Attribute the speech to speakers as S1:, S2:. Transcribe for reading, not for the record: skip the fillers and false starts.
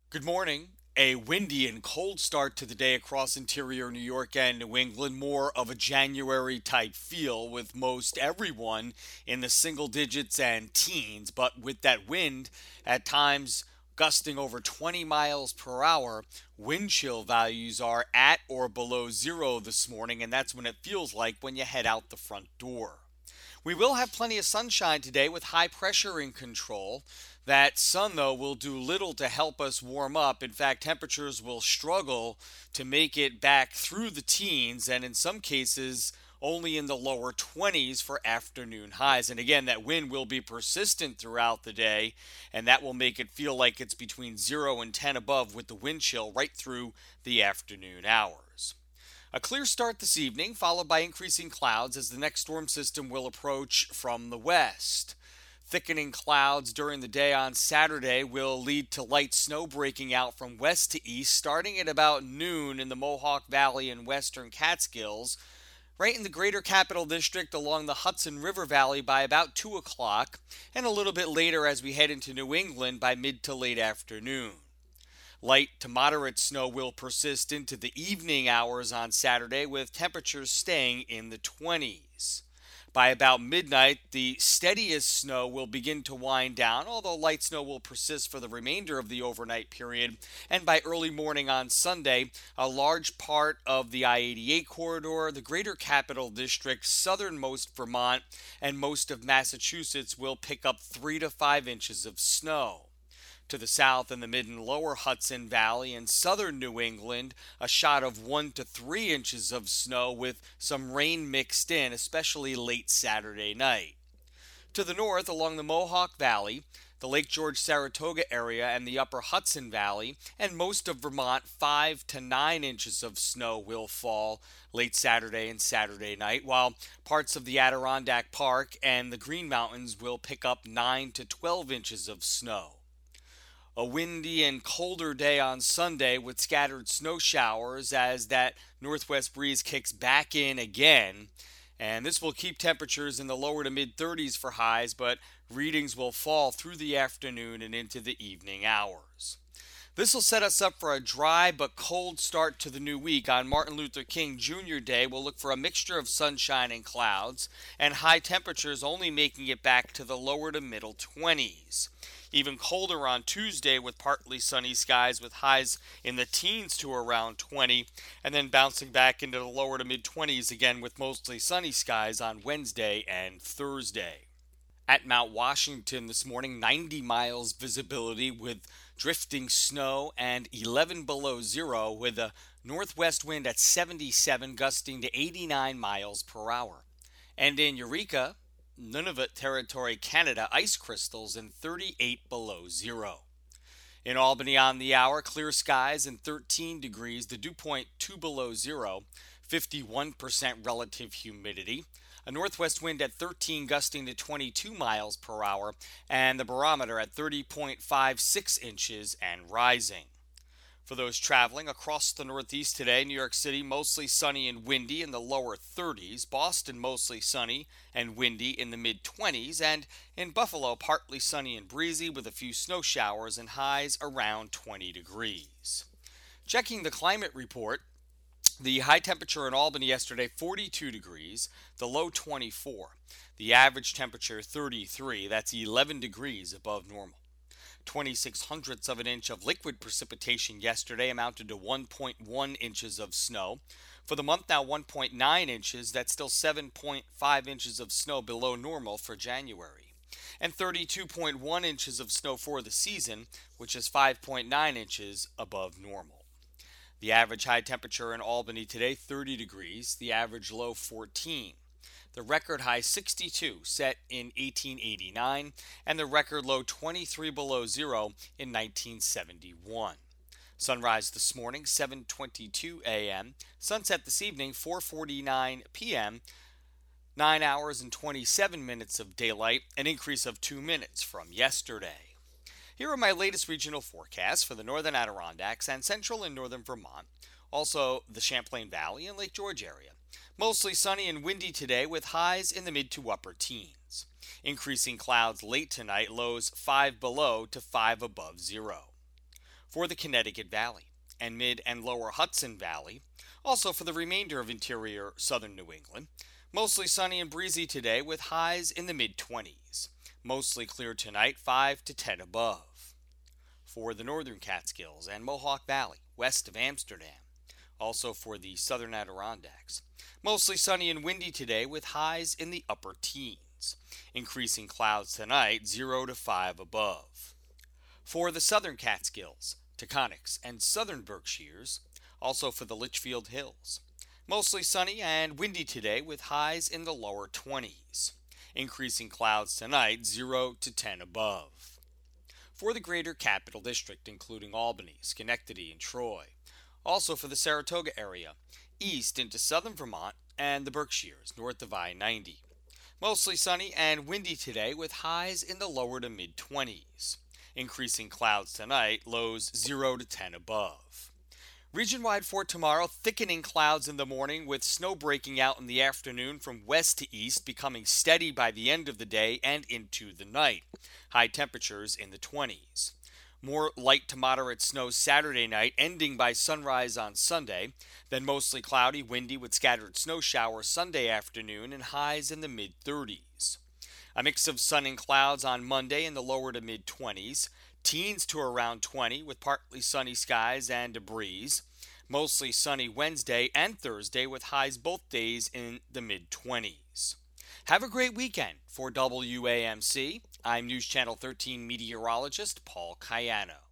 S1: Good morning. A windy and cold start to the day across interior New York and New England. More of a January type feel with most everyone in the single digits and teens. But with that wind, at times gusting over 20 miles per hour, wind chill values are at or below zero this morning. And that's when it feels like when you head out the front door. We will have plenty of sunshine today with high pressure in control. That sun, though, will do little to help us warm up. In fact, temperatures will struggle to make it back through the teens, and in some cases, only in the lower 20s for afternoon highs. And again, that wind will be persistent throughout the day, and that will make it feel like it's between 0 and 10 above with the wind chill right through the afternoon hours. A clear start this evening, followed by increasing clouds as the next storm system will approach from the west. Thickening clouds during the day on Saturday will lead to light snow breaking out from west to east, starting at about noon in the Mohawk Valley and western Catskills, right in the greater capital district along the Hudson River Valley by about 2 o'clock, and a little bit later as we head into New England by mid to late afternoon. Light to moderate snow will persist into the evening hours on Saturday, with temperatures staying in the 20s. By about midnight, the steadiest snow will begin to wind down, although light snow will persist for the remainder of the overnight period. And by early morning on Sunday, a large part of the I 88 corridor, the greater capital district, southernmost Vermont, and most of Massachusetts will pick up 3 to 5 inches of snow. To the south in the mid and lower Hudson Valley and southern New England, a shot of 1 to 3 inches of snow with some rain mixed in, especially late Saturday night. To the north along the Mohawk Valley, the Lake George Saratoga area and the upper Hudson Valley, and most of Vermont, 5 to 9 inches of snow will fall late Saturday and Saturday night, while parts of the Adirondack Park and the Green Mountains will pick up 9 to 12 inches of snow. A windy and colder day on Sunday with scattered snow showers as that northwest breeze kicks back in again. And this will keep temperatures in the lower to mid 30s for highs, but readings will fall through the afternoon and into the evening hours. This will set us up for a dry but cold start to the new week. On Martin Luther King Jr. Day, we'll look for a mixture of sunshine and clouds, and high temperatures only making it back to the lower to middle 20s. Even colder on Tuesday with partly sunny skies with highs in the teens to around 20, and then bouncing back into the lower to mid 20s again with mostly sunny skies on Wednesday and Thursday. At Mount Washington this morning, 90 miles visibility with drifting snow and 11 below zero with a northwest wind at 77 gusting to 89 miles per hour. And in Eureka, Nunavut Territory, Canada, ice crystals and 38 below zero. In Albany on the hour, clear skies and 13 degrees, the dew point 2 below zero, 51% relative humidity, a northwest wind at 13 gusting to 22 miles per hour, and the barometer at 30.56 inches and rising. For those traveling across the Northeast today, New York City mostly sunny and windy in the lower 30s, Boston mostly sunny and windy in the mid 20s, and in Buffalo partly sunny and breezy with a few snow showers and highs around 20 degrees. Checking the climate report, the high temperature in Albany yesterday 42 degrees, the low 24. The average temperature 33, that's 11 degrees above normal. 26 hundredths of an inch of liquid precipitation yesterday amounted to 1.1 inches of snow. For the month now 1.9 inches, that's still 7.5 inches of snow below normal for January. And 32.1 inches of snow for the season, which is 5.9 inches above normal. The average high temperature in Albany today 30 degrees, the average low 14. The record high 62 set in 1889 and the record low 23 below zero in 1971. Sunrise this morning 7:22 a.m. Sunset this evening 4:49 p.m. 9 hours and 27 minutes of daylight, an increase of 2 minutes from yesterday. Here are my latest regional forecasts for the northern Adirondacks and central and northern Vermont, also the Champlain Valley and Lake George area. Mostly sunny and windy today with highs in the mid to upper teens. Increasing clouds late tonight, lows 5 below to 5 above zero. For the Connecticut Valley and mid and lower Hudson Valley, also for the remainder of interior southern New England, mostly sunny and breezy today with highs in the mid 20s. Mostly clear tonight, 5 to 10 above. For the northern Catskills and Mohawk Valley, west of Amsterdam, also for the southern Adirondacks, mostly sunny and windy today with highs in the upper teens. Increasing clouds tonight, 0 to 5 above. For the southern Catskills, Taconics, and southern Berkshires, also for the Litchfield Hills, mostly sunny and windy today with highs in the lower 20s. Increasing clouds tonight, 0 to 10 above. For the greater Capital District, including Albany, Schenectady, and Troy, also for the Saratoga area, east into southern Vermont and the Berkshires, north of I-90. Mostly sunny and windy today with highs in the lower to mid 20s. Increasing clouds tonight, lows 0 to 10 above. Region-wide for tomorrow, thickening clouds in the morning with snow breaking out in the afternoon from west to east, becoming steady by the end of the day and into the night. High temperatures in the 20s. More light to moderate snow Saturday night, ending by sunrise on Sunday. Then mostly cloudy, windy with scattered snow showers Sunday afternoon and highs in the mid-30s. A mix of sun and clouds on Monday in the lower to mid-20s. Teens to around 20 with partly sunny skies and a breeze. Mostly sunny Wednesday and Thursday with highs both days in the mid-20s. Have a great weekend. For WAMC, I'm News Channel 13 meteorologist Paul Cayano.